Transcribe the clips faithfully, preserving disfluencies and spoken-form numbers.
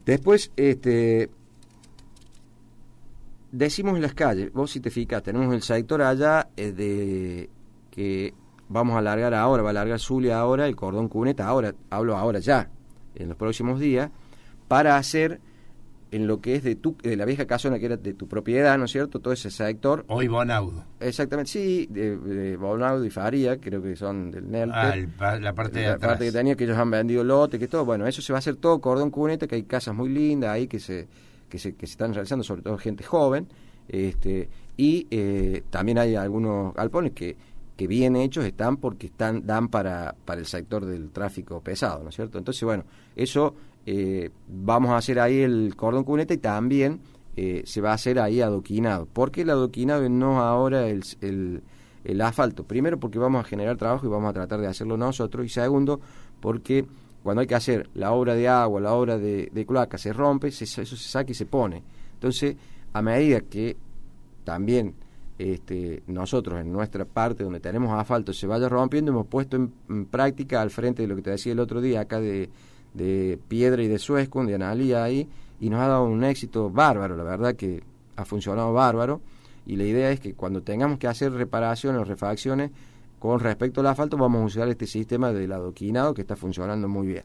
Después, este, decimos en las calles, vos si te fijas, tenemos el sector allá eh, de que vamos a alargar ahora, va a alargar Zulia ahora, el cordón cuneta ahora, hablo ahora ya, en los próximos días, para hacer en lo que es de tu de la vieja casona que era de tu propiedad, ¿no es cierto? Todo ese sector. Hoy Bonaudo. Exactamente, sí, de, de Bonaudo y Faría, creo que son del Nelte. Ah, el, la parte de la atrás. parte que tenía, que ellos han vendido lote, que todo, bueno, eso se va a hacer todo cordón cuneta, que hay casas muy lindas ahí que se que se, que se están realizando, sobre todo gente joven, este y eh, también hay algunos galpones que, que bien hechos están porque están dan para, para el sector del tráfico pesado, ¿no es cierto? Entonces, bueno, eso... Eh, vamos a hacer ahí el cordón cuneta y también eh, se va a hacer ahí adoquinado. ¿Por qué el adoquinado y no ahora el, el, el asfalto? Primero porque vamos a generar trabajo y vamos a tratar de hacerlo nosotros, y segundo porque cuando hay que hacer la obra de agua, la obra de, de cloaca, se rompe, se, eso se saca y se pone. Entonces, a medida que también este, nosotros en nuestra parte donde tenemos asfalto se vaya rompiendo, hemos puesto en, en práctica al frente de lo que te decía el otro día acá de de Piedra y de Suescun, de Analía ahí, y nos ha dado un éxito bárbaro, la verdad que ha funcionado bárbaro, y la idea es que cuando tengamos que hacer reparaciones o refacciones con respecto al asfalto, vamos a usar este sistema del adoquinado que está funcionando muy bien.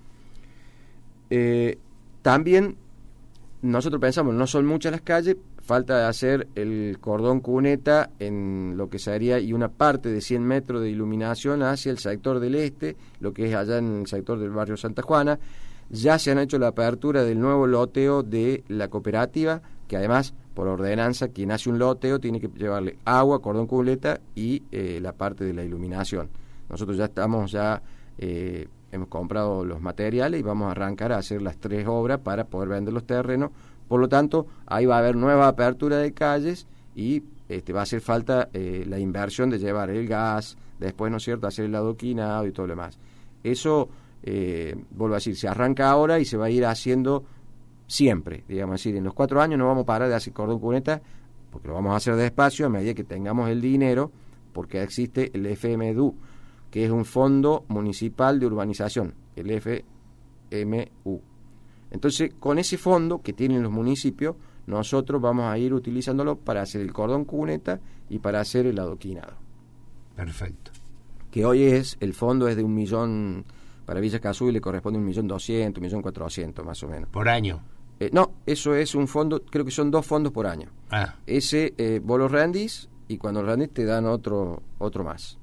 Eh, también nosotros pensamos, no son muchas las calles, falta hacer el cordón cuneta en lo que sería y una parte de cien metros de iluminación hacia el sector del este, lo que es allá en el sector del barrio Santa Juana. Ya se han hecho la apertura del nuevo loteo de la cooperativa, que además, por ordenanza, quien hace un loteo tiene que llevarle agua, cordón cuneta y eh, la parte de la iluminación. Nosotros ya estamos, ya eh, hemos comprado los materiales y vamos a arrancar a hacer las tres obras para poder vender los terrenos. Por lo tanto, ahí va a haber nueva apertura de calles y este, va a hacer falta eh, la inversión de llevar el gas, después, ¿no es cierto?, hacer el adoquinado y todo lo demás. Eso, eh, vuelvo a decir, se arranca ahora y se va a ir haciendo siempre, digamos así. En los cuatro años no vamos a parar de hacer cordón cuneta, porque lo vamos a hacer despacio a medida que tengamos el dinero, porque existe el F M D U, que es un fondo municipal de urbanización, el F M U. Entonces, con ese fondo que tienen los municipios, nosotros vamos a ir utilizándolo para hacer el cordón cuneta y para hacer el adoquinado. Perfecto. Que hoy es, el fondo es de un millón, para Villa Cazú le corresponde un millón doscientos, un millón cuatrocientos más o menos. ¿Por año? Eh, no, eso es un fondo, creo que son dos fondos por año. Ah. Ese, eh, vos lo rendís y cuando lo rendís te dan otro, otro más.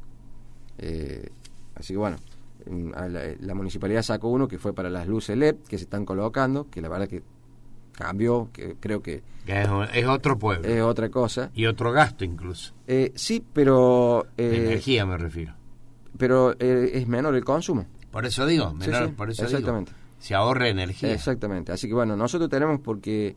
Eh, así que bueno. La, la municipalidad sacó uno que fue para las luces L E D que se están colocando, que la verdad que cambió, que creo que es, es otro pueblo, es otra cosa y otro gasto incluso. Eh, sí, pero eh, energía me refiero. Pero eh, es menor el consumo. Por eso digo, menor, sí, sí, por eso exactamente. digo, se ahorra energía. Exactamente. Así que bueno, nosotros tenemos porque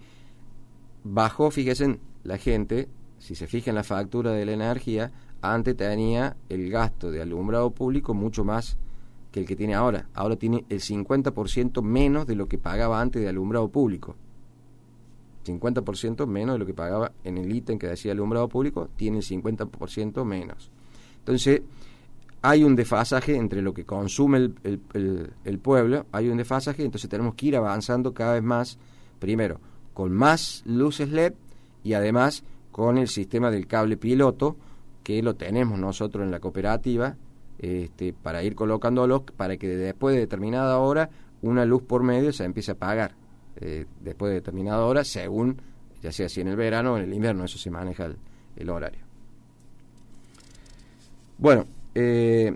bajó, fíjense, la gente, si se fija en la factura de la energía, antes tenía el gasto de alumbrado público mucho más que el que tiene ahora. Ahora tiene el cincuenta por ciento menos de lo que pagaba antes de alumbrado público. cincuenta por ciento menos de lo que pagaba en el ítem que decía alumbrado público, tiene el cincuenta por ciento menos. Entonces, hay un desfasaje entre lo que consume el, el, el, el pueblo, hay un desfasaje, entonces tenemos que ir avanzando cada vez más, primero, con más luces L E D y además con el sistema del cable piloto, que lo tenemos nosotros en la cooperativa, Este, para ir colocándolos, para que después de determinada hora una luz por medio se empiece a apagar eh, después de determinada hora, según, ya sea si en el verano o en el invierno, eso se maneja el, el horario. Bueno, eh,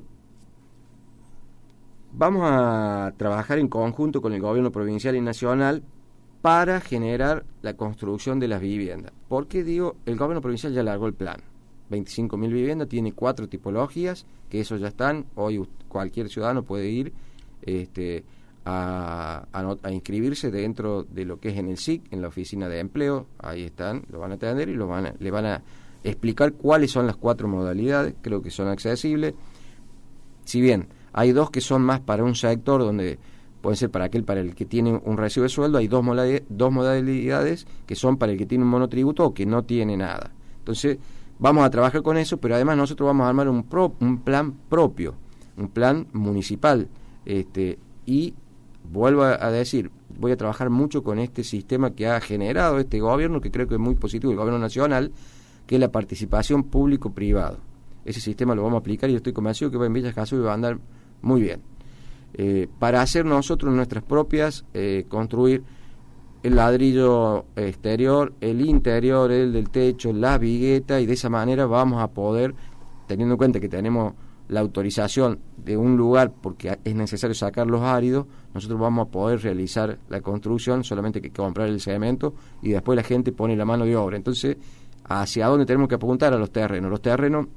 vamos a trabajar en conjunto con el gobierno provincial y nacional para generar la construcción de las viviendas. ¿Por qué digo? El gobierno provincial ya largó el plan. veinticinco mil viviendas, tiene cuatro tipologías, que eso ya están, hoy cualquier ciudadano puede ir este, a, a, a inscribirse dentro de lo que es en el S I C, en la oficina de empleo, ahí están, lo van a atender y lo van a, le van a explicar cuáles son las cuatro modalidades, creo que son accesibles, si bien hay dos que son más para un sector donde pueden ser para aquel para el que tiene un recibo de sueldo, hay dos modalidades, dos modalidades que son para el que tiene un monotributo o que no tiene nada. Entonces, vamos a trabajar con eso, pero además nosotros vamos a armar un, pro, un plan propio, un plan municipal, este y vuelvo a, a decir, voy a trabajar mucho con este sistema que ha generado este gobierno, que creo que es muy positivo, el gobierno nacional, que es la participación público-privado. Ese sistema lo vamos a aplicar y yo estoy convencido que en Villa Gesús va a andar muy bien. Eh, para hacer nosotros nuestras propias, eh, construir el ladrillo exterior, el interior, el del techo, la vigueta, y de esa manera vamos a poder, teniendo en cuenta que tenemos la autorización de un lugar porque es necesario sacar los áridos, nosotros vamos a poder realizar la construcción, solamente que comprar el cemento y después la gente pone la mano de obra. Entonces, ¿hacia dónde tenemos que apuntar? A los terrenos. Los terrenos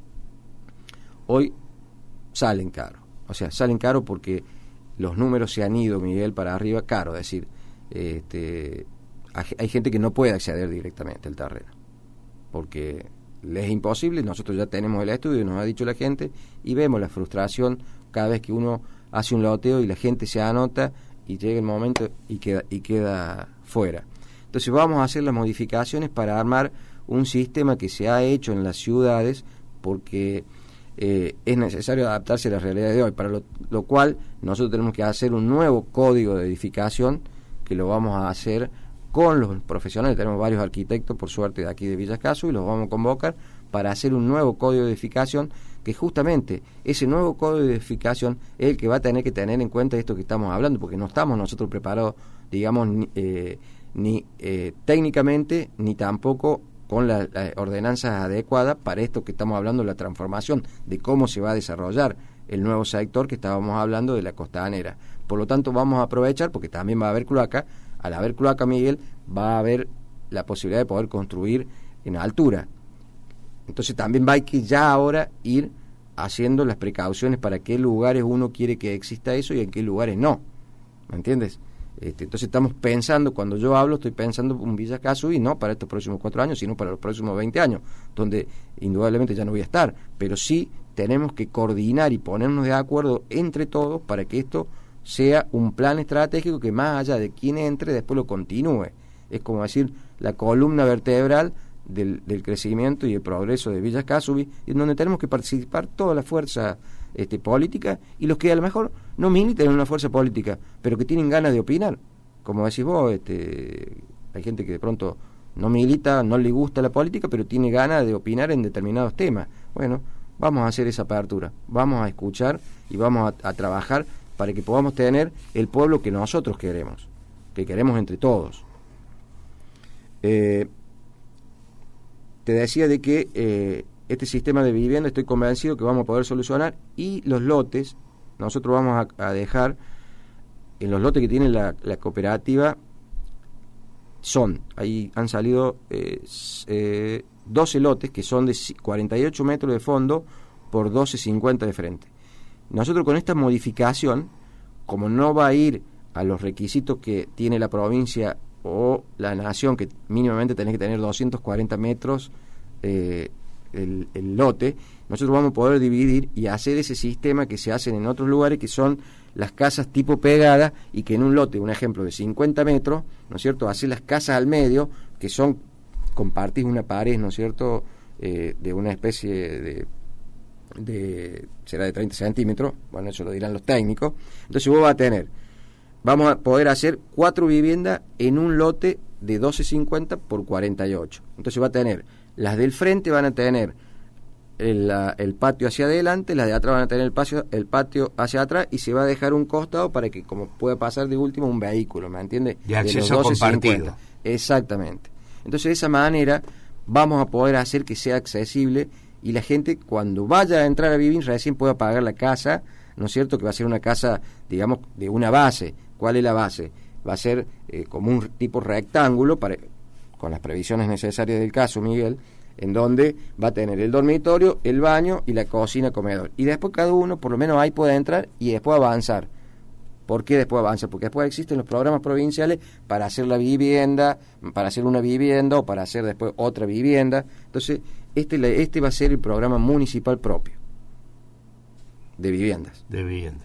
hoy salen caros, o sea, salen caros porque los números se han ido, Miguel, para arriba, caro, es decir, este, hay gente que no puede acceder directamente al terreno, porque les es imposible. Nosotros ya tenemos el estudio, nos ha dicho la gente, y vemos la frustración cada vez que uno hace un loteo y la gente se anota y llega el momento y queda, y queda fuera. Entonces vamos a hacer las modificaciones para armar un sistema que se ha hecho en las ciudades, porque eh, es necesario adaptarse a la realidad de hoy, para lo, lo cual nosotros tenemos que hacer un nuevo código de edificación, que lo vamos a hacer con los profesionales. Tenemos varios arquitectos, por suerte, de aquí de Villa Gesús, y los vamos a convocar para hacer un nuevo código de edificación, que justamente ese nuevo código de edificación es el que va a tener que tener en cuenta esto que estamos hablando, porque no estamos nosotros preparados, digamos, ni, eh, ni eh, técnicamente, ni tampoco con las la ordenanzas adecuadas para esto que estamos hablando, la transformación, de cómo se va a desarrollar el nuevo sector que estábamos hablando de la costanera. Por lo tanto, vamos a aprovechar, porque también va a haber cloaca. Al haber cloaca, Miguel, va a haber la posibilidad de poder construir en altura. Entonces también va a que ya ahora ir haciendo las precauciones para qué lugares uno quiere que exista eso y en qué lugares no. ¿Me entiendes? Este, entonces estamos pensando, cuando yo hablo, estoy pensando en Villa Gesús, y no para estos próximos cuatro años, sino para los próximos veinte años, donde indudablemente ya no voy a estar, pero sí tenemos que coordinar y ponernos de acuerdo entre todos para que esto sea un plan estratégico que, más allá de quien entre, después lo continúe. Es como decir, la columna vertebral del, del crecimiento y el progreso de Villa Gesús, en donde tenemos que participar toda la fuerza este, política, y los que a lo mejor no militan en una fuerza política, pero que tienen ganas de opinar. Como decís vos, este, hay gente que de pronto no milita, no le gusta la política, pero tiene ganas de opinar en determinados temas. Bueno, vamos a hacer esa apertura, vamos a escuchar y vamos a, a trabajar para que podamos tener el pueblo que nosotros queremos, que queremos entre todos. Eh, te decía de que eh, este sistema de vivienda estoy convencido que vamos a poder solucionar, y los lotes, nosotros vamos a, a dejar, en los lotes que tiene la, la cooperativa, son, ahí han salido eh, eh, doce lotes que son de cuarenta y ocho metros de fondo por doce cincuenta de frente. Nosotros con esta modificación, como no va a ir a los requisitos que tiene la provincia o la nación, que mínimamente tenés que tener doscientos cuarenta metros eh, el, el lote, nosotros vamos a poder dividir y hacer ese sistema que se hacen en otros lugares, que son las casas tipo pegada, y que en un lote, un ejemplo de cincuenta metros, ¿no es cierto?, hacer las casas al medio, que son, compartís una pared, ¿no es cierto?, eh, de una especie de de será de treinta centímetros, bueno, eso lo dirán los técnicos. Entonces vos vas a tener, vamos a poder hacer cuatro viviendas en un lote de doce cincuenta por cuarenta y ocho. Entonces va a tener, las del frente van a tener el, la, el patio hacia adelante, las de atrás van a tener el patio, el patio hacia atrás, y se va a dejar un costado para que, como pueda pasar de último, un vehículo, ¿me entiendes? De acceso compartido. Exactamente. Entonces de esa manera vamos a poder hacer que sea accesible, y la gente, cuando vaya a entrar a vivir, recién pueda pagar la casa, ¿no es cierto?, que va a ser una casa, digamos, de una base. ¿Cuál es la base? Va a ser eh, como un tipo rectángulo, para, con las previsiones necesarias del caso, Miguel, en donde va a tener el dormitorio, el baño y la cocina, comedor. Y después cada uno, por lo menos ahí, puede entrar y después avanzar. ¿Por qué después avanza? Porque después existen los programas provinciales para hacer la vivienda, para hacer una vivienda o para hacer después otra vivienda. Entonces, este, este va a ser el programa municipal propio de viviendas. De viviendas.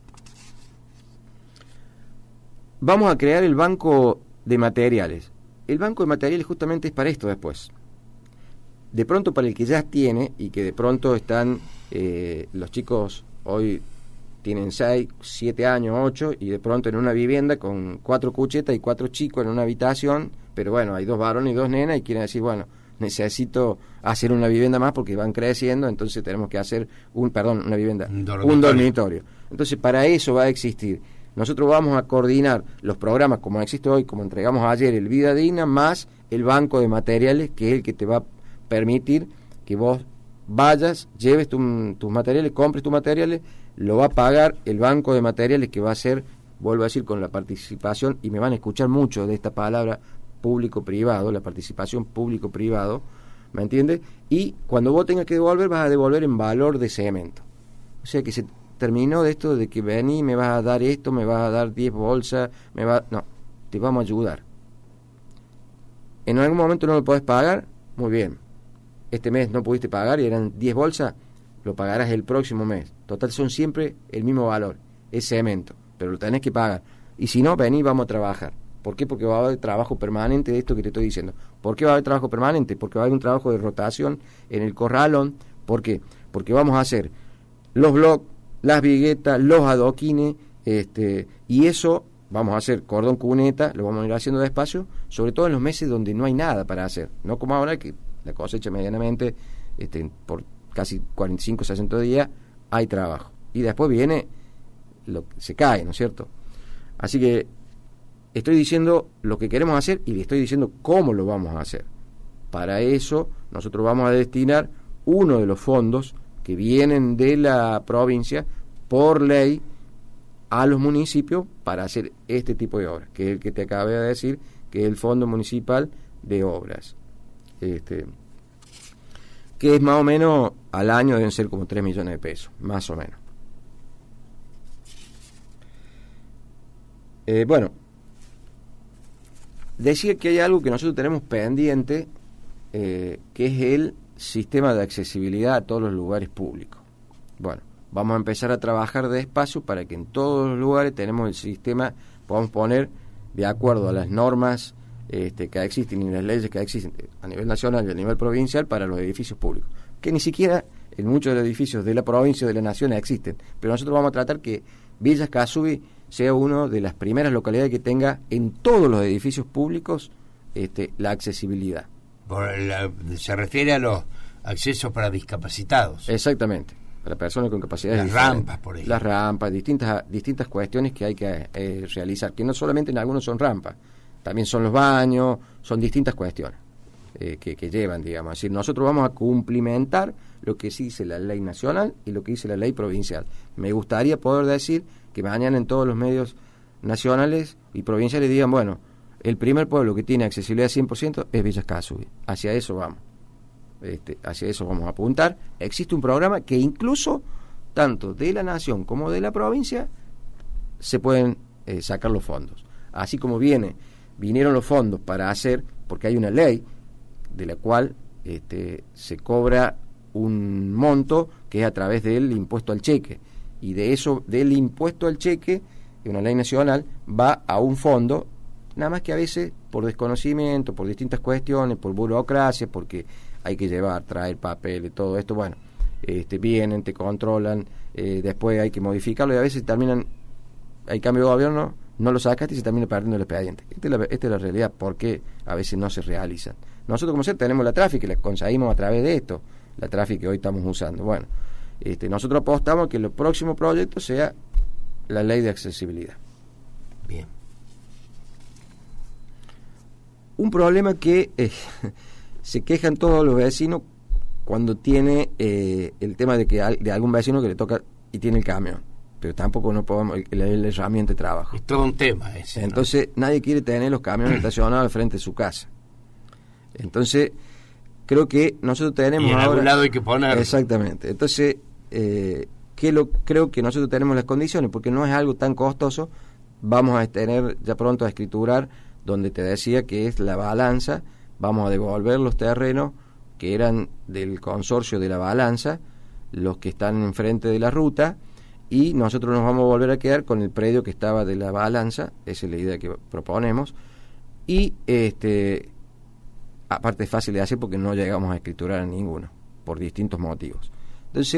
Vamos a crear el banco de materiales. El banco de materiales justamente es para esto después. De pronto, para el que ya tiene y que de pronto están eh, los chicos hoy tienen seis, siete años, ocho, y de pronto en una vivienda con cuatro cuchetas y cuatro chicos en una habitación, pero bueno, hay dos varones y dos nenas y quieren decir, bueno, necesito hacer una vivienda más porque van creciendo, entonces tenemos que hacer un, perdón, una vivienda, un dormitorio. un dormitorio. Entonces para eso va a existir. Nosotros vamos a coordinar los programas como existe hoy, como entregamos ayer, el Vida Digna, más el banco de materiales, que es el que te va a permitir que vos vayas, lleves tu, tus materiales, compres tus materiales, lo va a pagar el banco de materiales, que va a ser, vuelvo a decir, con la participación, y me van a escuchar mucho de esta palabra público-privado, la participación público-privado, ¿me entiendes? Y cuando vos tengas que devolver, vas a devolver en valor de cemento. O sea que se terminó de esto de que vení, me vas a dar esto, me vas a dar diez bolsas, me va, no, te vamos a ayudar. En algún momento no lo podés pagar, muy bien. Este mes no pudiste pagar y eran diez bolsas, lo pagarás el próximo mes. Total, son siempre el mismo valor, es cemento, pero lo tenés que pagar. Y si no, vení, vamos a trabajar. ¿Por qué? Porque va a haber trabajo permanente de esto que te estoy diciendo. ¿Por qué va a haber trabajo permanente? Porque va a haber un trabajo de rotación en el corralón. ¿Por qué? Porque vamos a hacer los blocs, las viguetas, los adoquines, este, y eso vamos a hacer cordón cuneta, lo vamos a ir haciendo despacio, sobre todo en los meses donde no hay nada para hacer, no como ahora que la cosecha medianamente, este, por casi cuarenta y cinco, sesenta días hay trabajo, y después viene lo que se cae, ¿no es cierto? Así que estoy diciendo lo que queremos hacer y le estoy diciendo cómo lo vamos a hacer. Para eso nosotros vamos a destinar uno de los fondos que vienen de la provincia por ley a los municipios para hacer este tipo de obras, que es el que te acabé de decir, que es el Fondo Municipal de Obras, este, que es más o menos al año deben ser como tres millones de pesos, más o menos. Eh, bueno, decía que hay algo que nosotros tenemos pendiente, eh, que es el sistema de accesibilidad a todos los lugares públicos. Bueno, vamos a empezar a trabajar despacio para que en todos los lugares tenemos el sistema, podamos poner de acuerdo a las normas este, que existen y las leyes que existen a nivel nacional y a nivel provincial para los edificios públicos, que ni siquiera en muchos de los edificios de la provincia o de la nación existen, pero nosotros vamos a tratar que Villa Escazubí sea una de las primeras localidades que tenga en todos los edificios públicos este, la accesibilidad. Por la, se refiere a los accesos para discapacitados. Exactamente, para personas con capacidades Las diferentes. rampas, por ejemplo. Las rampas, distintas distintas cuestiones que hay que eh, realizar, que no solamente en algunos son rampas, también son los baños, son distintas cuestiones eh, que, que llevan, digamos. Es decir, nosotros vamos a cumplimentar lo que sí dice la ley nacional y lo que dice la ley provincial. Me gustaría poder decir que mañana en todos los medios nacionales y provinciales digan, bueno, el primer pueblo que tiene accesibilidad cien por ciento es Villa Escazubí. Hacia eso vamos. Este, hacia eso vamos a apuntar. Existe un programa que incluso tanto de la nación como de la provincia se pueden eh, sacar los fondos. Así como viene, vinieron los fondos para hacer, porque hay una ley de la cual este, se cobra un monto que es a través del impuesto al cheque, y de eso, del impuesto al cheque, que una ley nacional, va a un fondo, nada más que a veces por desconocimiento, por distintas cuestiones, por burocracia, porque hay que llevar, traer papel y todo esto, bueno, este, vienen, te controlan, eh, después hay que modificarlo y a veces terminan, hay cambio de gobierno, no lo sacaste y se termina perdiendo el expediente. Esta es la, esta es la realidad, porque a veces no se realizan. Nosotros como ser tenemos la tráfico y la conseguimos a través de esto, la tráfico que hoy estamos usando. Bueno, este, nosotros apostamos a que el próximo proyecto sea la ley de accesibilidad. Bien. Un problema que eh, se quejan todos los vecinos cuando tiene eh, el tema de que al, de algún vecino que le toca y tiene el camión, pero tampoco no podemos la herramienta de trabajo. Es todo un tema ese. Entonces, ¿no? Nadie quiere tener los camiones estacionados al frente de su casa. Entonces, creo que nosotros tenemos y en ahora... algún lado hay que poner. Exactamente. Entonces, eh, que lo, creo que nosotros tenemos las condiciones, porque no es algo tan costoso. Vamos a tener ya pronto a escriturar, donde te decía que es la balanza, vamos a devolver los terrenos que eran del consorcio de la balanza, los que están enfrente de la ruta, y nosotros nos vamos a volver a quedar con el predio que estaba de la balanza, esa es la idea que proponemos, y este aparte es fácil de hacer porque no llegamos a escriturar a ninguno, por distintos motivos. Entonces,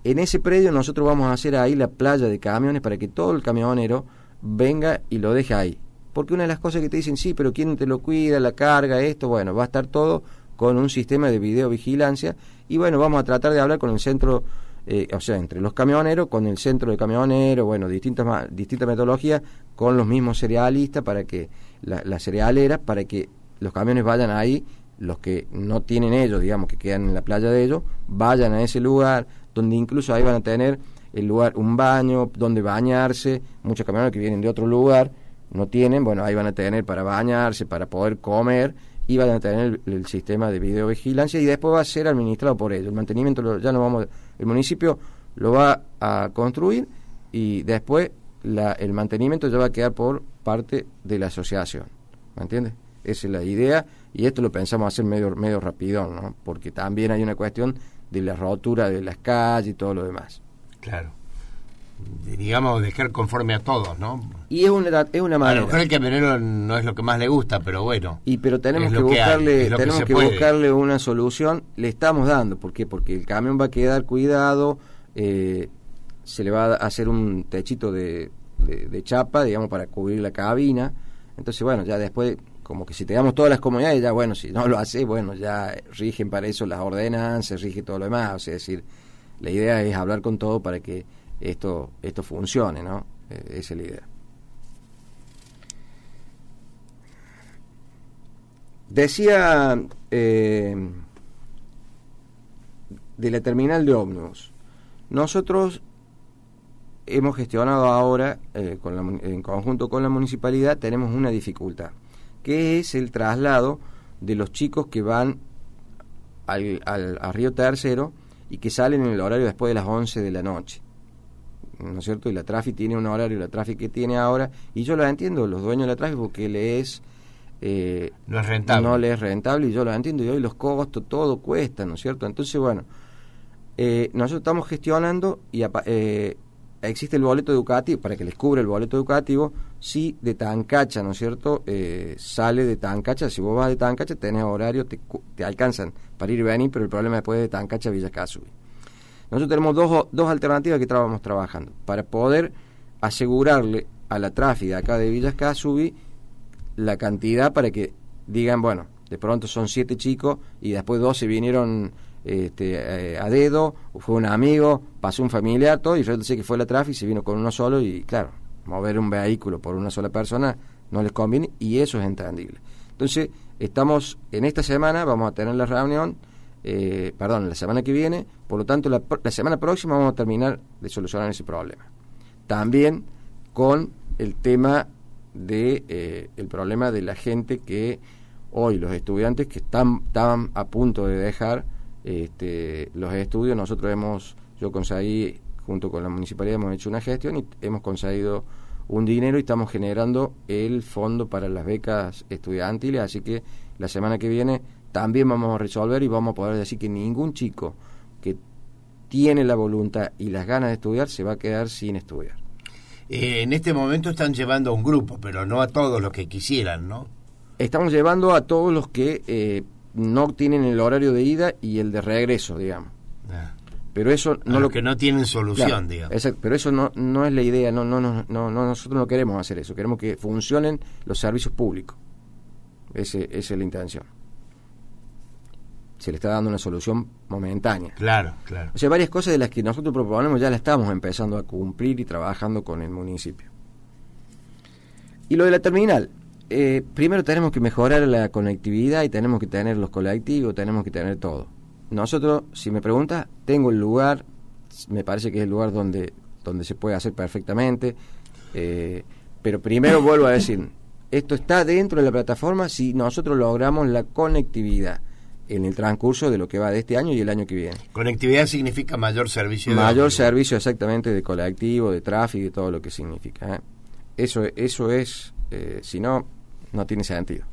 En ese predio nosotros vamos a hacer ahí la playa de camiones para que todo el camionero venga y lo deje ahí. Porque una de las cosas que te dicen, sí, pero ¿quién te lo cuida, la carga, esto? Bueno, va a estar todo con un sistema de videovigilancia y bueno, vamos a tratar de hablar con el centro, eh, o sea, entre los camioneros, con el centro de camioneros, bueno, distintas distintas metodologías, con los mismos cerealistas, para que la, las cerealeras, para que los camiones vayan ahí, los que no tienen ellos, digamos, que quedan en la playa de ellos, vayan a ese lugar, donde incluso ahí van a tener el lugar, un baño, donde bañarse. Muchos camioneros que vienen de otro lugar no tienen, bueno, ahí van a tener para bañarse, para poder comer, y van a tener el, el sistema de videovigilancia, y después va a ser administrado por ellos. El mantenimiento lo, ya no vamos, el municipio lo va a construir, y después la, el mantenimiento ya va a quedar por parte de la asociación, ¿me entiendes? Esa es la idea, y esto lo pensamos hacer medio, medio rapidón, ¿no? Porque también hay una cuestión de la rotura de las calles y todo lo demás. Claro. Digamos, dejar conforme a todos, ¿no? Y es una, es una manera. A lo mejor el camionero no es lo que más le gusta, pero bueno. Y pero tenemos que buscarle, que tenemos que, que buscarle una solución. Le estamos dando, ¿por qué? Porque el camión va a quedar cuidado, eh, se le va a hacer un techito de, de, de chapa, digamos, para cubrir la cabina. Entonces, bueno, ya después, como que si te damos todas las comodidades, ya bueno, si no lo haces, bueno, ya rigen para eso las ordenanzas, rige todo lo demás. O sea, es decir, la idea es hablar con todo para que esto esto funcione, ¿no? Eh, esa es la idea. Decía eh, de la terminal de ómnibus. Nosotros hemos gestionado ahora, eh, con la, en conjunto con la municipalidad, tenemos una dificultad, que es el traslado de los chicos que van al, al, a Río Tercero y que salen en el horario después de las once de la noche, ¿no es cierto? Y la Trafi tiene un horario, la Trafi que tiene ahora, y yo lo entiendo, los dueños de la Trafi, porque le es... Eh, no es rentable. No le es rentable, y yo lo entiendo, y hoy los costos, todo cuesta, ¿no es cierto? Entonces, bueno, eh, nosotros estamos gestionando, y eh, existe el boleto educativo, para que les cubra el boleto educativo, si de Tancacha, ¿no es cierto? Eh, sale de Tancacha, si vos vas de Tancacha, tenés horario, te, te alcanzan para ir y venir, pero el problema después de Tancacha a Villa Casubi. Nosotros tenemos dos, dos alternativas que estábamos trabajando, para poder asegurarle a la Trafi de acá de Villa Casubi la cantidad, para que digan, bueno, de pronto son siete chicos y después doce vinieron este, eh, a dedo, fue un amigo, pasó un familiar, todo, y yo sé que fue la Trafi, se vino con uno solo, y claro, mover un vehículo por una sola persona no les conviene, y eso es entendible. Entonces, estamos, en esta semana vamos a tener la reunión, eh, perdón, la semana que viene, por lo tanto, la, la semana próxima vamos a terminar de solucionar ese problema. También con el tema de eh, el problema de la gente que hoy, los estudiantes que están, estaban a punto de dejar este, los estudios, nosotros hemos, yo conseguí, junto con la municipalidad, hemos hecho una gestión y hemos conseguido un dinero, y estamos generando el fondo para las becas estudiantiles, así que la semana que viene también vamos a resolver y vamos a poder decir que ningún chico que tiene la voluntad y las ganas de estudiar se va a quedar sin estudiar. Eh, en este momento están llevando a un grupo, pero no a todos los que quisieran, ¿no? Estamos llevando a todos los que eh, no tienen el horario de ida y el de regreso, digamos. Ah. Pero eso no a lo los que no tienen solución, claro, digamos. Exacto, pero eso no no es la idea, no no no no, no nosotros no queremos hacer eso, queremos que funcionen los servicios públicos. Ese, esa es la intención. Se le está dando una solución momentánea. Claro, claro. O sea, varias cosas de las que nosotros proponemos ya las estamos empezando a cumplir y trabajando con el municipio. Y lo de la terminal, eh, primero tenemos que mejorar la conectividad y tenemos que tener los colectivos, tenemos que tener todo. Nosotros, si me preguntas, tengo el lugar, me parece que es el lugar donde, donde se puede hacer perfectamente, eh, pero primero vuelvo a decir, esto está dentro de la plataforma si nosotros logramos la conectividad en el transcurso de lo que va de este año y el año que viene. Conectividad significa mayor servicio. Mayor de servicio, exactamente, de colectivo, de tráfico, de todo lo que significa. ¿eh? Eso, eso es, eh, si no, no tiene sentido.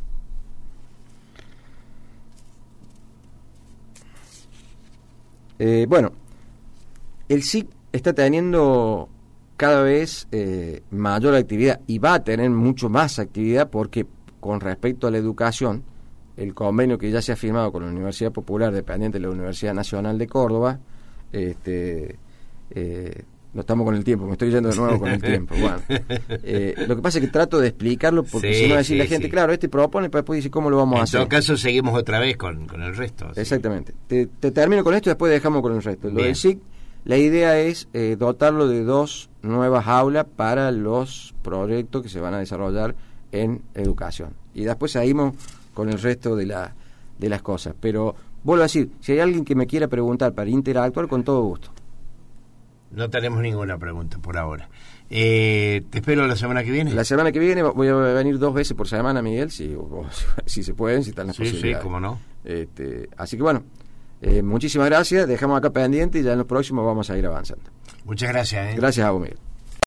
Eh, bueno, el S I C está teniendo cada vez eh, mayor actividad y va a tener mucho más actividad, porque con respecto a la educación, el convenio que ya se ha firmado con la Universidad Popular, dependiente de la Universidad Nacional de Córdoba, este, Eh, no estamos con el tiempo, me estoy yendo de nuevo con el tiempo. Bueno, eh, lo que pasa es que trato de explicarlo porque sí, si no decir sí, la gente, sí. claro, este propone, pero después dice cómo lo vamos en a hacer. todo caso seguimos otra vez con, con el resto. ¿Sí? Exactamente. Te, te termino con esto y después dejamos con el resto. Lo Bien. del S I C, la idea es eh, dotarlo de dos nuevas aulas para los proyectos que se van a desarrollar en educación. Y después seguimos con el resto de, la, de las cosas. Pero vuelvo a decir, si hay alguien que me quiera preguntar para interactuar, con todo gusto. No tenemos ninguna pregunta por ahora. Eh, te espero la semana que viene. La semana que viene voy a venir dos veces por semana, Miguel, si, o, si se pueden, si están las Sí, posibilidades. sí, cómo no. Este, así que bueno, eh, muchísimas gracias, dejamos acá pendiente y ya en los próximos vamos a ir avanzando. Muchas gracias. ¿eh? Gracias a vos, Miguel.